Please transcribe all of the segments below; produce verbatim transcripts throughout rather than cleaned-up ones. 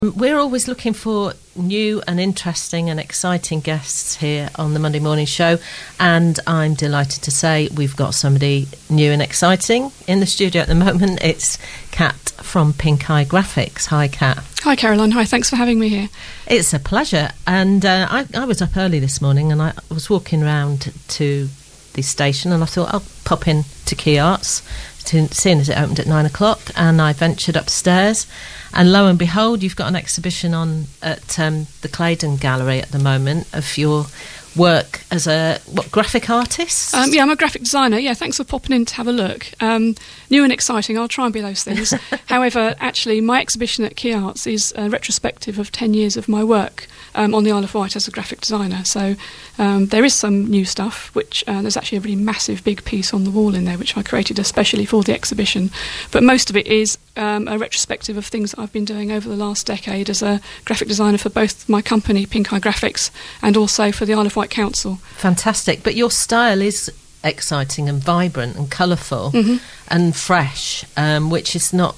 We're always looking for new and interesting and exciting guests here on the Monday Morning Show, and I'm delighted to say we've got somebody new and exciting in the studio at the moment. It's Kat from Pink Eye Graphics. Hi, Kat. Hi, Caroline. Hi, thanks for having me here. It's a pleasure. And uh, I, I was up early this morning and I was walking around to the station and I thought I'll pop in to Key Arts, to, seeing as it opened at nine o'clock, and I ventured upstairs. And lo and behold, you've got an exhibition on at um, the Claydon Gallery at the moment of your work as a what graphic artist? Um, yeah, I'm a graphic designer. Yeah, thanks for popping in to have a look. Um, new and exciting. I'll try and be those things. However, actually, my exhibition at Key Arts is a retrospective of ten years of my work um, on the Isle of Wight as a graphic designer. So um, there is some new stuff, which uh, there's actually a really massive big piece on the wall in there, which I created especially for the exhibition. But most of it is um, a retrospective of things that I've been doing over the last decade as a graphic designer for both my company, Pink Eye Graphics, and also for the Isle of Wight Council. Fantastic. But your style is exciting and vibrant and colourful mm-hmm. and fresh, um, which is not...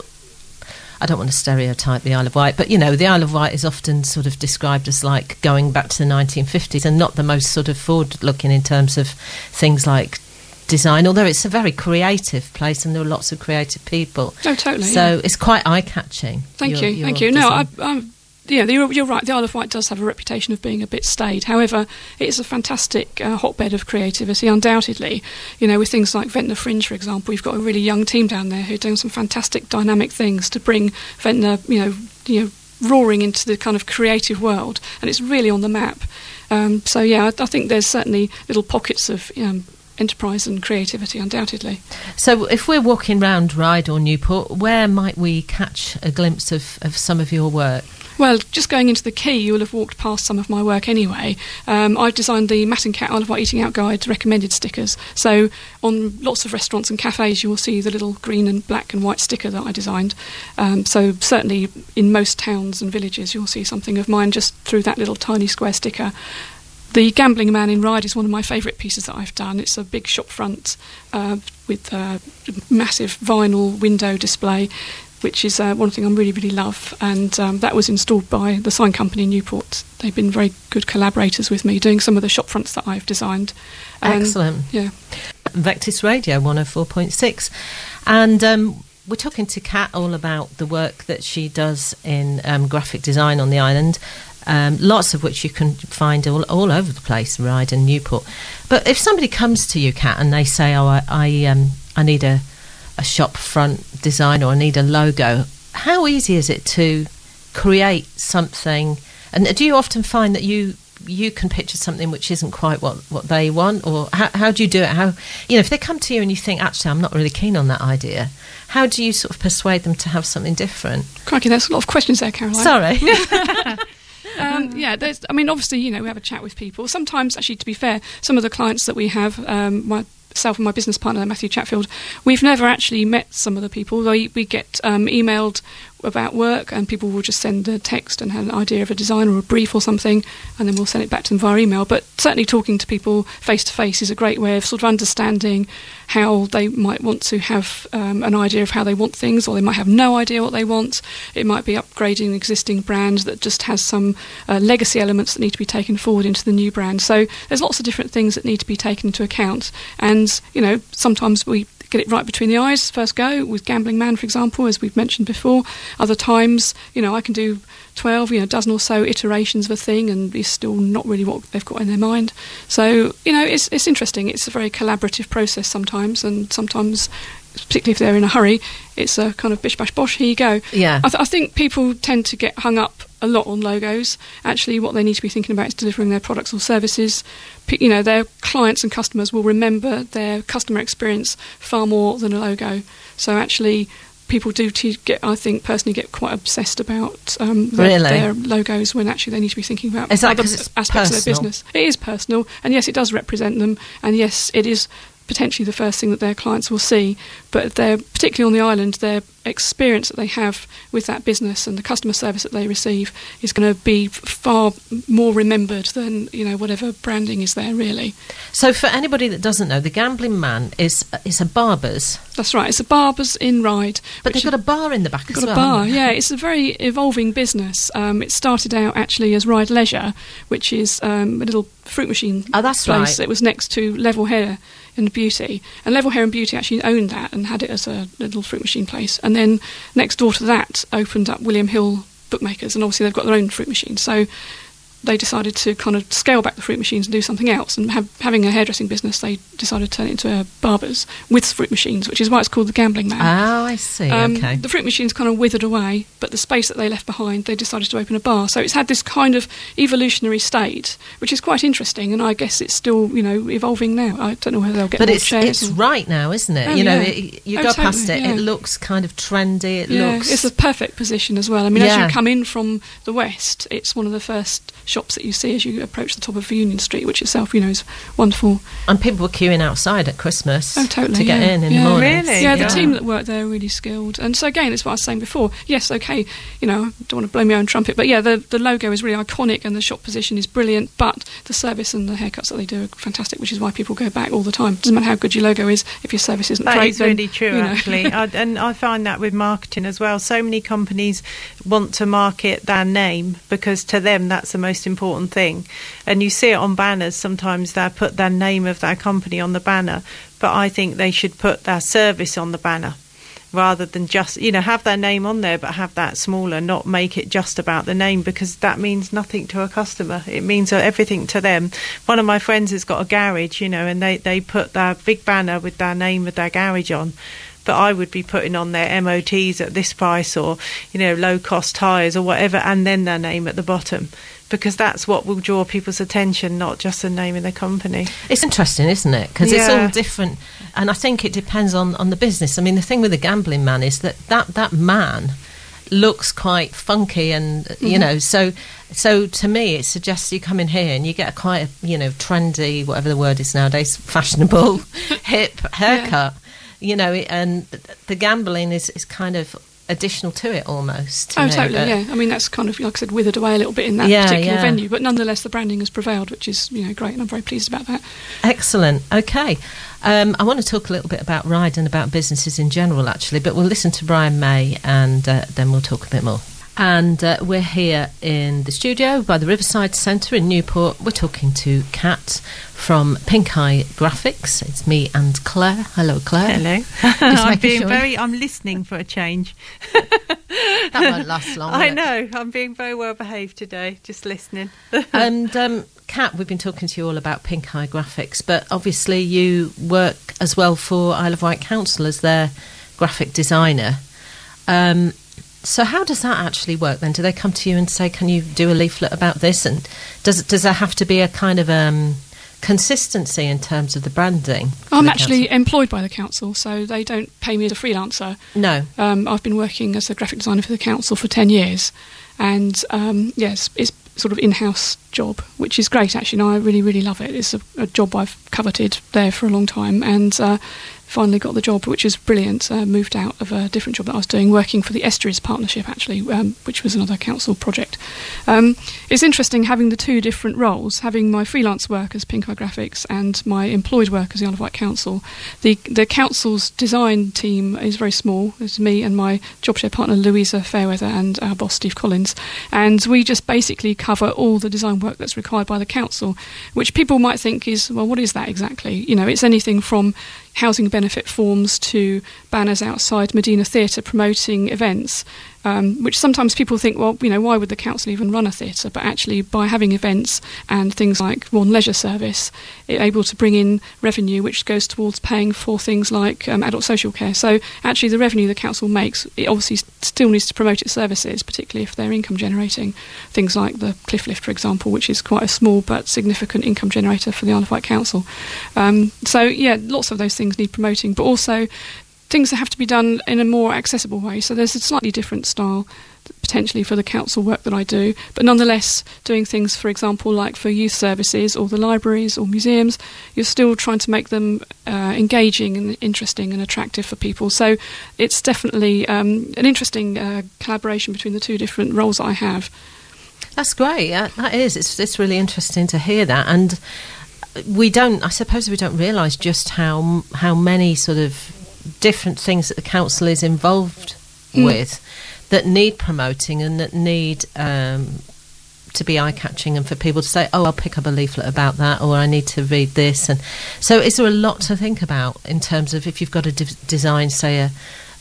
I don't want to stereotype the Isle of Wight, but, you know, the Isle of Wight is often sort of described as like going back to the nineteen fifties and not the most sort of forward-looking in terms of things like design, although it's a very creative place and there are lots of creative people. Oh, totally. So yeah. It's quite eye-catching. Thank your, you, your thank you. design. No, I... I'm Yeah, you're, you're right. The Isle of Wight does have a reputation of being a bit staid. However, it is a fantastic uh, hotbed of creativity, undoubtedly. You know, with things like Ventnor Fringe, for example, you've got a really young team down there who are doing some fantastic dynamic things to bring Ventnor, you know, you know, roaring into the kind of creative world, and it's really on the map. Um, so, yeah, I, I think there's certainly little pockets of um, enterprise and creativity, undoubtedly. So if we're walking round Ryde or Newport, where might we catch a glimpse of, of some of your work? Well, just going into the quay, you will have walked past some of my work anyway. Um, I've designed the Matt and Cat Isle of Wight Eating Out Guide recommended stickers. So on lots of restaurants and cafes, you will see the little green and black and white sticker that I designed. Um, so certainly in most towns and villages, you'll see something of mine just through that little tiny square sticker. The Gambling Man in Ryde is one of my favourite pieces that I've done. It's a big shop front uh, with a massive vinyl window display, which is uh, one thing I really, really love. And um, that was installed by the sign company in Newport. They've been very good collaborators with me, doing some of the shop fronts that I've designed. And, excellent. Yeah. Vectis Radio one oh four point six. And um, we're talking to Kat all about the work that she does in um, graphic design on the island, um, lots of which you can find all, all over the place, Ryde and Newport. But if somebody comes to you, Kat, and they say, oh, I, I, um, I need a... a shop front design or I need a logo, how easy is it to create something? And do you often find that you you can picture something which isn't quite what, what they want? Or how, how do you do it? How, you know, if they come to you and you think, actually, I'm not really keen on that idea, how do you sort of persuade them to have something different? Crikey, there's a lot of questions there, Caroline. Sorry. Um, yeah, there's, I mean, obviously, you know, we have a chat with people. Sometimes, actually, to be fair, some of the clients that we have, um, my myself and my business partner, Matthew Chatfield, we've never actually met some of the people. We, we get um, emailed about work and people will just send a text and have an idea of a design or a brief or something, and then we'll send it back to them via email. But certainly talking to people face to face is a great way of sort of understanding how they might want to have um, an idea of how they want things, or they might have no idea what they want. It might be upgrading an existing brand that just has some uh, legacy elements that need to be taken forward into the new brand. So there's lots of different things that need to be taken into account, and you know, sometimes we get it right between the eyes first go with Gambling Man, for example, as we've mentioned before. Other times, you know, I can do twelve, you know, a dozen or so iterations of a thing and it's still not really what they've got in their mind. So, you know, it's it's interesting. It's a very collaborative process sometimes, and sometimes, particularly if they're in a hurry, it's a kind of bish bash bosh, here you go. Yeah. I, th- I think people tend to get hung up a lot on logos. Actually, what they need to be thinking about is delivering their products or services. P- you know, their clients and customers will remember their customer experience far more than a logo. So actually, people do t- get, I think, personally get quite obsessed about um, their, really? their logos when actually they need to be thinking about is that other it's aspects personal? of their business. It is personal, and yes, it does represent them, and yes, it is potentially the first thing that their clients will see, but they're particularly on the island, they're experience that they have with that business and the customer service that they receive is going to be far more remembered than, you know, whatever branding is there, really. So for anybody that doesn't know, the Gambling Man is is a barber's. That's right. It's a barber's in Ryde. But they've got a bar in the back as got well. a bar, yeah. It's a very evolving business. Um, it started out actually as Ryde Leisure, which is um, a little fruit machine oh, that's place. Right. It was next to Level Hair and Beauty. And Level Hair and Beauty actually owned that and had it as a little fruit machine place. And then next door to that opened up William Hill Bookmakers, and obviously they've got their own fruit machine. So they decided to kind of scale back the fruit machines and do something else. And have, having a hairdressing business, they decided to turn it into a barber's with fruit machines, which is why it's called the Gambling Man. Oh, I see. Um, okay. The fruit machines kind of withered away, but the space that they left behind, they decided to open a bar. So it's had this kind of evolutionary state, which is quite interesting. And I guess it's still, you know, evolving now. I don't know whether they'll get but more it's, chairs. it's or... right now, isn't it? Oh, you know, yeah. it, you oh, go totally, past it, yeah. it looks kind of trendy. It yeah, looks. It's a perfect position as well. I mean, Yeah. as you come in from the west, it's one of the first shops that you see as you approach the top of Union Street, which itself, you know, is wonderful. And people were queuing outside at Christmas Oh, totally, to get yeah. in in Yeah. the morning. Really? Yeah, the Yeah. team that worked there are really skilled. And so again, it's what I was saying before. Yes, okay, you know, I don't want to blow my own trumpet, but yeah, the, the logo is really iconic and the shop position is brilliant, but the service and the haircuts that they do are fantastic, which is why people go back all the time. Doesn't matter how good your logo is, if your service isn't That great, is then, really true, you know. actually. I, and I find that with marketing as well. So many companies want to market their name because to them that's the most important thing. And you see it on banners. Sometimes they put their name of their company on the banner, but I think they should put their service on the banner rather than just, you know, have their name on there, but have that smaller, not make it just about the name, because that means nothing to a customer. It means everything to them. One of my friends has got a garage, you know, and they, they put their big banner with their name of their garage on. But I would be putting on their M O Ts at this price, or, you know, low cost tyres or whatever, and then their name at the bottom, because that's what will draw people's attention, not just the name of the company. It's interesting, isn't it? Because Yeah. it's all different, and I think it depends on, on the business. I mean, the thing with the Gambling Man is that that, that man looks quite funky, and mm-hmm. you know, so so to me, it suggests you come in here and you get a quite a, you know, trendy, whatever the word is nowadays, fashionable, hip haircut. Yeah. You know, and the gambling is, is kind of additional to it almost. To oh, me, totally, but yeah. I mean, that's kind of, like I said, withered away a little bit in that yeah, particular yeah. venue, but nonetheless, the branding has prevailed, which is, you know, great, and I'm very pleased about that. Excellent. Okay. Um, I want to talk a little bit about Ryde and about businesses in general, actually, but we'll listen to Brian May and uh, then we'll talk a bit more. And uh, we're here in the studio by the Riverside Centre in Newport. We're talking to Kat from Pink Eye Graphics. It's me and Claire. Hello, Claire. Hello. I'm being sure. very. I'm listening for a change. That won't last long. I will know. it? I'm being very well behaved today. Just listening. And um, Kat, we've been talking to you all about Pink Eye Graphics, but obviously you work as well for Isle of Wight Council as their graphic designer. Um, So how does that actually work then? Do they come to you and say, can you do a leaflet about this? And does does there have to be a kind of um, consistency in terms of the branding? I'm the actually council? employed by the council, so they don't pay me as a freelancer. No. Um, I've been working as a graphic designer for the council for ten years. And um, yes, it's sort of in-house job, which is great actually. And I really, really love it. It's a, a job I've coveted there for a long time, and uh, finally got the job, which is brilliant. Uh, moved out of a different job that I was doing, working for the Estuaries Partnership actually, um, which was another council project. Um, it's interesting having the two different roles, having my freelance work as Pink Eye Graphics and my employed work as the Isle of Wight Council. The the council's design team is very small. It's me and my job share partner Louisa Fairweather and our boss Steve Collins, and we just basically cover all the design work that's required by the council, which people might think is, well, what is that exactly? You know, it's anything from housing benefit forms to banners outside Medina Theatre promoting events, um, which sometimes people think, well, you know, why would the council even run a theatre? But actually, by having events and things like Warn Leisure Service, it's able to bring in revenue which goes towards paying for things like um, adult social care. So actually, the revenue the council makes, it obviously still needs to promote its services, particularly if they're income generating. Things like the Cliff Lift, for example, which is quite a small but significant income generator for the Isle of Wight Council. Um, so yeah, lots of those things need promoting, but also things that have to be done in a more accessible way. So there's a slightly different style potentially for the council work that I do, but nonetheless doing things, for example, like for youth services or the libraries or museums, you're still trying to make them uh, engaging and interesting and attractive for people. So it's definitely um, an interesting uh, collaboration between the two different roles that I have. That's great. Yeah, that is. It's it's really interesting to hear that, and we don't. I suppose we don't realise just how how many sort of different things that the council is involved mm. with that need promoting and that need um, to be eye-catching, and for people to say, "Oh, I'll pick up a leaflet about that," or "I need to read this." And so, is there a lot to think about in terms of if you've got to de- design, say, a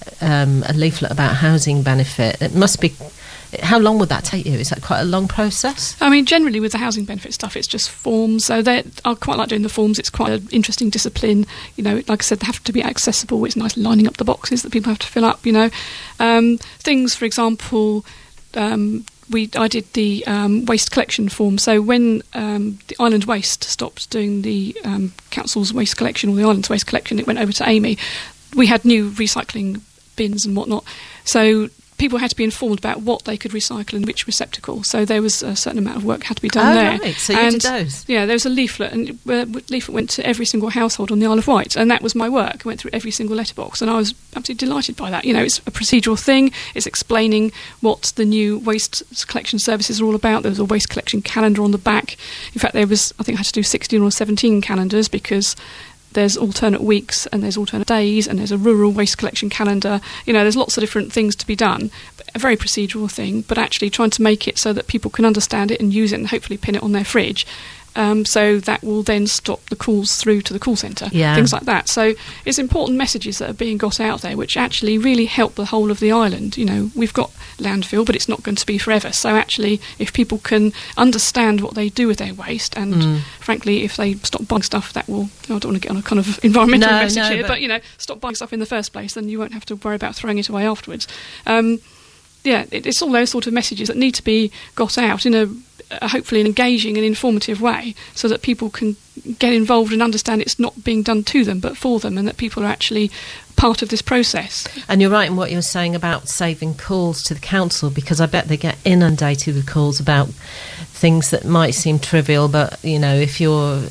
um, a leaflet about housing benefit? It must be. How long would that take you? Is that quite a long process? I mean, generally with the housing benefit stuff, it's just forms. So I quite like doing the forms. It's quite an interesting discipline. You know, like I said, they have to be accessible. It's nice lining up the boxes that people have to fill up, you know. Um, things, for example, um, we I did the um, waste collection form. So when um, the Island Waste stopped doing the um, council's waste collection, or the island's waste collection, it went over to Amy. We had new recycling bins and whatnot. So people had to be informed about what they could recycle and which receptacle. So there was a certain amount of work had to be done oh, there. Right. So you and, did those? Yeah, there was a leaflet, and the uh, leaflet went to every single household on the Isle of Wight, and that was my work. I went through every single letterbox, and I was absolutely delighted by that. You know, it's a procedural thing. It's explaining what the new waste collection services are all about. There was a waste collection calendar on the back. In fact, there was, I think I had to do sixteen or seventeen calendars, because there's alternate weeks and there's alternate days and there's a rural waste collection calendar. You know, there's lots of different things to be done. A very procedural thing, but actually trying to make it so that people can understand it and use it and hopefully pin it on their fridge. Um, so that will then stop the calls through to the call centre, yeah. things like that. So it's important messages that are being got out there, which actually really help the whole of the island. You know, we've got landfill, but it's not going to be forever. So actually, if people can understand what they do with their waste, and mm. frankly, if they stop buying stuff, that will, I don't want to get on a kind of environmental no, message no, here, but, but, you know, stop buying stuff in the first place, then you won't have to worry about throwing it away afterwards. Um, yeah, it, it's all those sort of messages that need to be got out in a Uh, hopefully an engaging and informative way, so that people can get involved and understand it's not being done to them but for them, and that people are actually part of this process. And you're right in what you're saying about saving calls to the council, because I bet they get inundated with calls about things that might seem trivial, but you know, if you're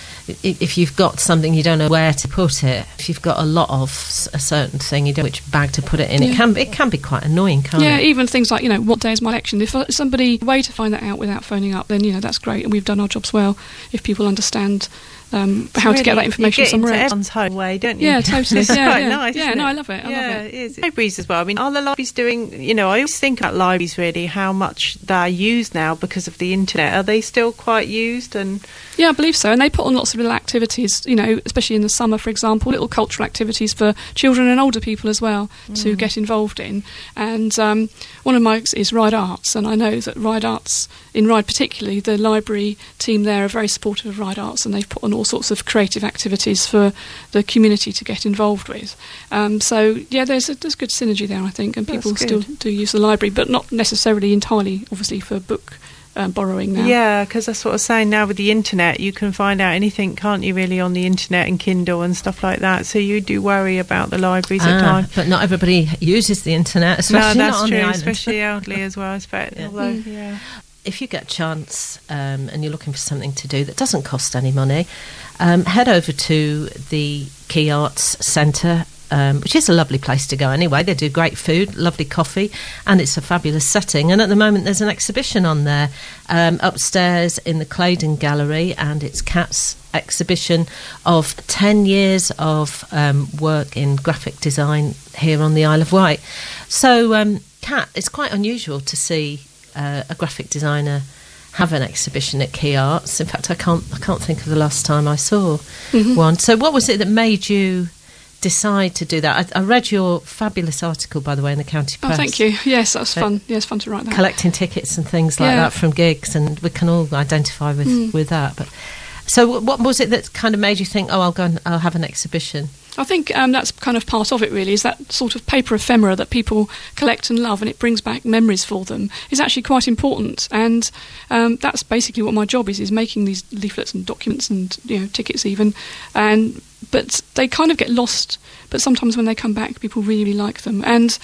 if you've got something you don't know where to put it, if you've got a lot of a certain thing, you don't know which bag to put it in, yeah. it can it can be quite annoying, can't yeah, it? Yeah, even things like, you know, what day is my election? If somebody a way to find that out without phoning up, then, you know, that's great, and we've done our jobs well if people understand um, how really, to get that information you get somewhere into else. Everyone's home way, don't you? Yeah, totally. It's yeah, quite yeah. nice. Yeah, isn't no, it? I love it. I yeah, love it. it is. Libraries as well. I mean, are the libraries doing? You know, I always think about libraries really, how much they're used now because of the internet. Are they still quite used? And yeah, I believe so. And they put on lots of little activities. You know, especially in the summer, for example, little cultural activities for children and older people as well mm. to get involved in. And um, one of my is Ryde Arts, and I know that Ryde Arts in Ryde particularly, the library team there are very supportive of Ryde Arts, and they've put on all sorts of creative activities for the community to get involved with. Um, so yeah, there's a, there's good synergy there, I think, and people still do use the library, but not necessarily entirely, obviously, for book uh, borrowing now. Yeah, because that's what I was saying. Now with the internet, you can find out anything, can't you? Really, on the internet and Kindle and stuff like that. So you do worry about the libraries ah, at times. But not everybody uses the internet, especially no, that's not on true, the island. especially elderly as well. I expect. Yeah. Although, Mm. yeah. If you get a chance um, and you're looking for something to do that doesn't cost any money, um, head over to the Quay Arts Centre, um, which is a lovely place to go anyway. They do great food, lovely coffee, and it's a fabulous setting. And at the moment there's an exhibition on there um, upstairs in the Claydon Gallery, and it's Kat's exhibition of ten years of um, work in graphic design here on the Isle of Wight. So, um, Kat, it's quite unusual to see Uh, a graphic designer have an exhibition at Quay Arts. In fact, I can't I can't think of the last time I saw mm-hmm. one. So what was it that made you decide to do that? I, I read your fabulous article, by the way, in the County Press. Oh, thank you. Yes, that was so fun. Yeah, it's fun to write that. Collecting tickets and things like yeah. that from gigs, and we can all identify with, mm. with that. But so what was it that kind of made you think, oh, I'll go and I'll have an exhibition? I think um, that's kind of part of it, really, is that sort of paper ephemera that people collect and love, and it brings back memories for them, is actually quite important. And um, that's basically what my job is, is making these leaflets and documents and, you know, tickets even. And but they kind of get lost, but sometimes when they come back, people really like them. And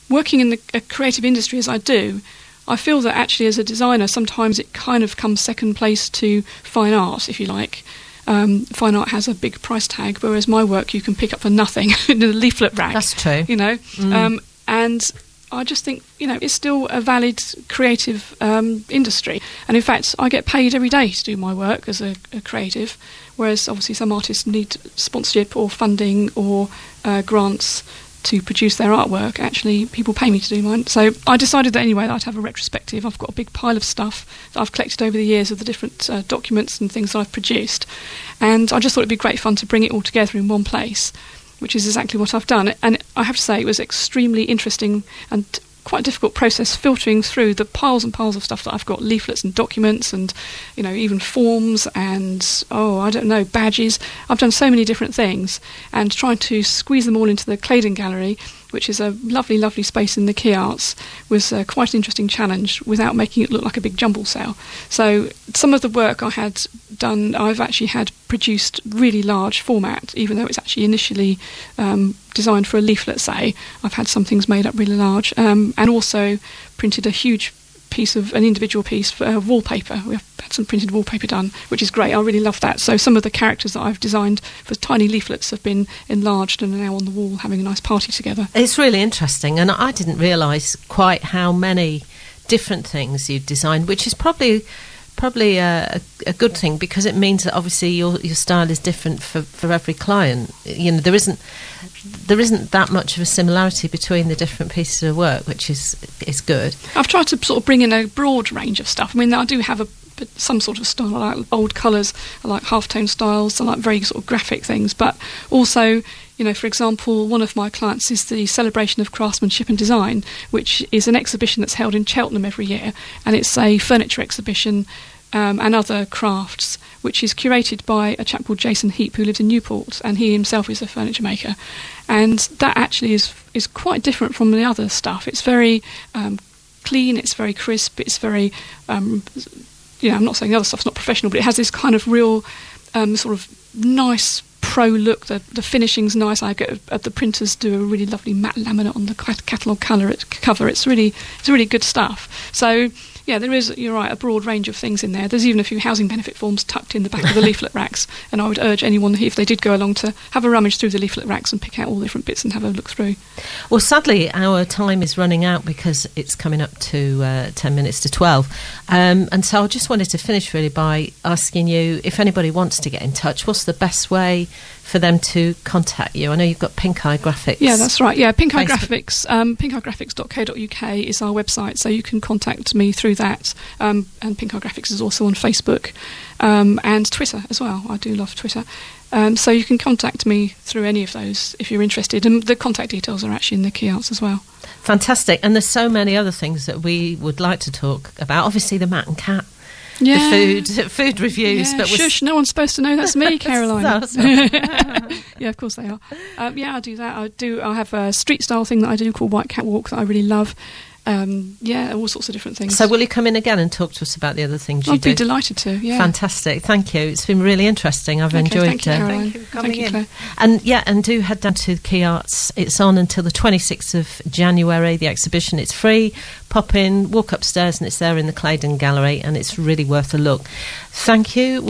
working in the a creative industry as I do, I feel that actually as a designer, sometimes it kind of comes second place to fine art, if you like. Um, fine art has a big price tag, whereas my work you can pick up for nothing in a leaflet rack. That's true. You know, Mm. um, and I just think, you know, it's still a valid creative um, industry. And in fact, I get paid every day to do my work as a, a creative, whereas obviously some artists need sponsorship or funding or uh, grants to produce their artwork. Actually, people pay me to do mine. So I decided that anyway that I'd have a retrospective. I've got a big pile of stuff that I've collected over the years of the different uh, documents and things that I've produced. And I just thought it'd be great fun to bring it all together in one place, which is exactly what I've done. And I have to say, it was extremely interesting and quite a difficult process filtering through the piles and piles of stuff that I've got, leaflets and documents and, you know, even forms and, oh, I don't know, badges. I've done so many different things, and trying to squeeze them all into the Claydon Gallery, which is a lovely, lovely space in the Key Arts, was uh, quite an interesting challenge without making it look like a big jumble sale. So some of the work I had done, I've actually had produced really large format, even though it's actually initially um, designed for a leaflet, say. I've had some things made up really large, um, and also printed a huge piece of an individual piece for uh, wallpaper. We've had some printed wallpaper done, which is great. I really love that. So some of the characters that I've designed for tiny leaflets have been enlarged and are now on the wall having a nice party together. It's really interesting, and I didn't realise quite how many different things you've designed, which is probably probably a, a good thing, because it means that obviously your your style is different for, for every client. You know, there isn't there isn't that much of a similarity between the different pieces of work, which is is good. I've tried to sort of bring in a broad range of stuff. I mean, I do have a some sort of style. I like old colours, I like half-tone styles, I like very sort of graphic things, but also, you know, for example, one of my clients is the Celebration of Craftsmanship and Design, which is an exhibition that's held in Cheltenham every year, and it's a furniture exhibition um, and other crafts, which is curated by a chap called Jason Heap, who lives in Newport, and he himself is a furniture maker. And that actually is is quite different from the other stuff. It's very um, clean, it's very crisp, it's very... Um, you know, I'm not saying the other stuff's not professional, but it has this kind of real um, sort of nice pro look. The, the finishing's nice. I get uh, the printers do a really lovely matte laminate on the catalogue colour it, cover. It's really it's really good stuff. So yeah, there is, you're right, a broad range of things in there. There's even a few housing benefit forms tucked in the back of the leaflet racks, and I would urge anyone, if they did go along, to have a rummage through the leaflet racks and pick out all the different bits and have a look through. Well, sadly, our time is running out because it's coming up to uh, ten minutes to twelve. Um, and so I just wanted to finish really by asking you, if anybody wants to get in touch, what's the best way for them to contact you? I know you've got Pink Eye Graphics. Yeah, that's right. Yeah, Pink Eye Facebook. Graphics, um, pink eye graphics dot co dot uk is our website, so you can contact me through that. Um, and Pink Eye Graphics is also on Facebook um, and Twitter as well. I do love Twitter. Um, so you can contact me through any of those if you're interested. And the contact details are actually in the Key Arts as well. Fantastic. And there's so many other things that we would like to talk about. Obviously, the Matt and Cat. Yeah. The food food reviews. Yeah, but shush, no one's supposed to know. That's me, Caroline. That's not- Yeah, of course they are. Um, yeah, I do that. I do. I have a street style thing that I do called White Cat Walk that I really love. Um, yeah, all sorts of different things. So will you come in again and talk to us about the other things you I'd do? be delighted to, yeah. Fantastic. Thank you. It's been really interesting. I've Okay, enjoyed thank you, it. Caroline. Thank you for coming Thank you, in. Claire. And yeah, and do head down to Key Arts. It's on until the twenty-sixth of January, the exhibition. It's free. Pop in, walk upstairs, and it's there in the Claydon Gallery, and it's really worth a look. Thank you.